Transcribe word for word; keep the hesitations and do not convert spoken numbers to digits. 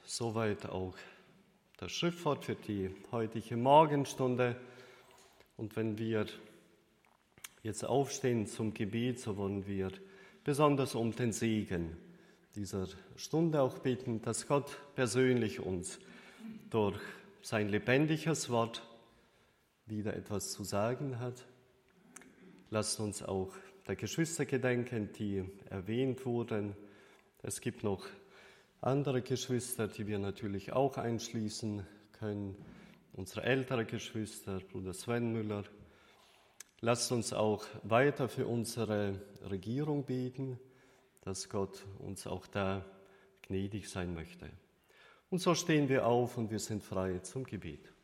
soweit auch das Schriftwort für die heutige Morgenstunde. Und wenn wir jetzt aufstehen zum Gebet, so wollen wir besonders um den Segen dieser Stunde auch bitten, dass Gott persönlich uns durch sein lebendiges Wort wieder etwas zu sagen hat. Lasst uns auch der Geschwister gedenken, die erwähnt wurden. Es gibt noch andere Geschwister, die wir natürlich auch einschließen können. Unsere ältere Geschwister, Bruder Sven Müller. Lasst uns auch weiter für unsere Regierung beten, dass Gott uns auch da gnädig sein möchte. Und so stehen wir auf und wir sind frei zum Gebet.